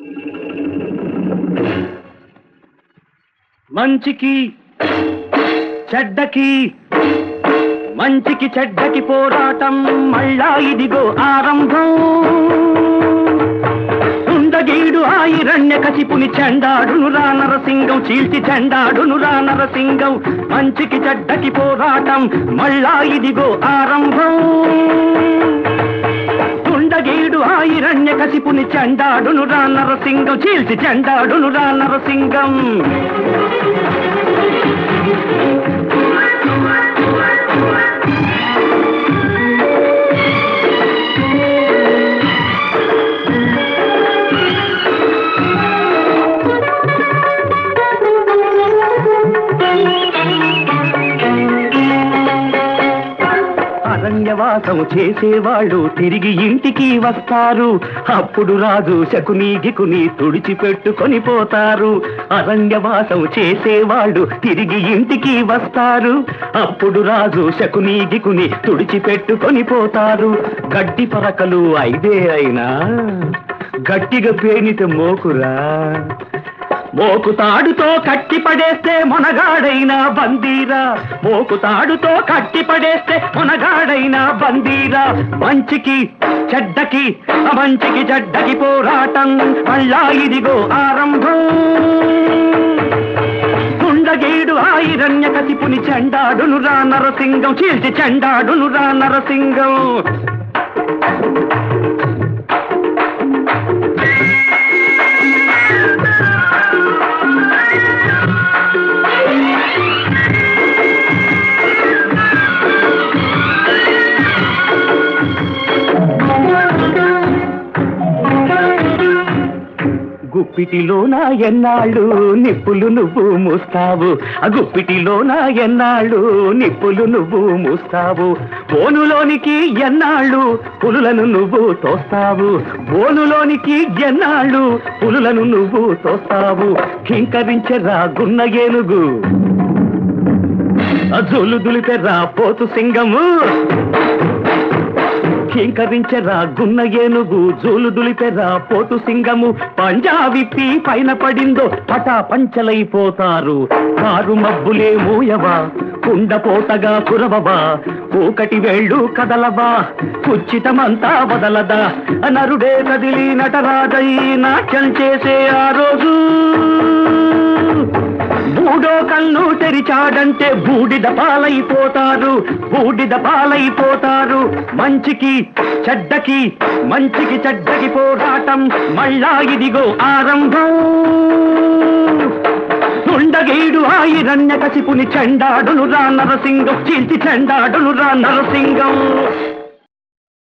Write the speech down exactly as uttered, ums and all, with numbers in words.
మంచికి చెడ్డకి మంచికి చెడ్డకి పోరాటం మళ్ళా ఇదిగో ఆరంభం. ఉండగీడు ఆయిరణ్య కసిపుని చెండాడును రా నరసింగం, చీల్చి చెండాడును రా నరసింగం. మంచికి చెడ్డకి పోరాటం మళ్ళా ఇదిగో ఆరంభం. ఉండగీడు ఆయిరణ్య కసిపుని చెండాడును రా నరసింగం, చీల్చి చెండాడును రా నరసింగం. అరణ్యవాసం చేసేవాళ్ళు తిరిగి ఇంటికి వస్తారు, అప్పుడు రాజు శకుని గికుని తుడిచిపెట్టుకొని పోతారు. అరణ్యవాసం చేసేవాళ్ళు తిరిగి ఇంటికి వస్తారు, అప్పుడు రాజు శకుని గికుని తుడిచిపెట్టుకొని పోతారు. గడ్డి పరకలు ఐదే అయినా గట్టిగా పేనితే మోకురా, మోకుతాడుతో కట్టి పడేస్తే మొనగాడైనా బందీరా, మోకుతాడుతో కట్టి పడేస్తే మొనగాడైనా బందీరా. మంచికి చెడ్డకి మంచికి చెడ్డకి పోరాటం మళ్ళా ఇదిగో ఆరంభం. ఉండగీడు ఆయిరణ్య కసిపుని చెండాడును రా నరసింగం, చీల్చి చెండాడును రా నరసింగం. గుప్పిటిలోన ఎన్నాళ్ళు నిప్పులు నువ్వు మూస్తావు, ఆ గుప్పిటిలోన ఎన్నాళ్ళు నిప్పులు నువ్వు మూస్తావు. బోనులోనికి ఎన్నాళ్ళు పులులను నువ్వు తోస్తావు, బోనులోనికి ఎన్నాళ్ళు పులులను నువ్వు తోస్తావు. కింకరించెరా గున్న ఏనుగు, జోలు దులిపెర్రా పోతు సింగము. కింకరించెరా గున్న ఏనుగు, జోలు దులిపెర్రా పోతు సింగము. పంజా విప్పి పైన పడిందో పటా పంచలైపోతారు. కారు మబ్బులే మూయవా, కుండపోతగా కురవవా, కూకటి వేళ్ళు కదలవా, కుచ్చితమంతా వదలదా. నరుడే కదిలి నటరాజై నాట్యం చేసే ఆ రోజు, మూడో కన్ను తెరిచాడంటే బూడిద పాలైపోతారు, బూడిద పాలైపోతారు. మంచికి చెడ్డకి మంచికి చెడ్డకి పోరాటం మళ్ళా ఇదిగో ఆరంభం. ఉండగీడు ఆయిరణ్య కసిపుని చెండాడును రా నరసింగం, చీల్చి చెండాడును రా నరసింగం.